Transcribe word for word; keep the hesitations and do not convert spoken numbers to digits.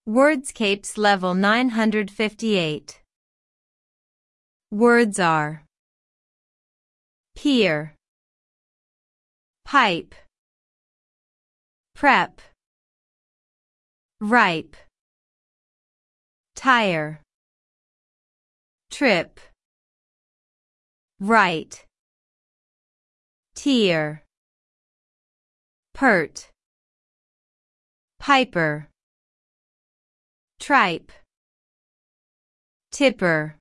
Wordscapes level nine hundred fifty-eight. Words are peer, pipe, prep, ripe, tire, trip, right, tear, pert, piper, tripe, tipper.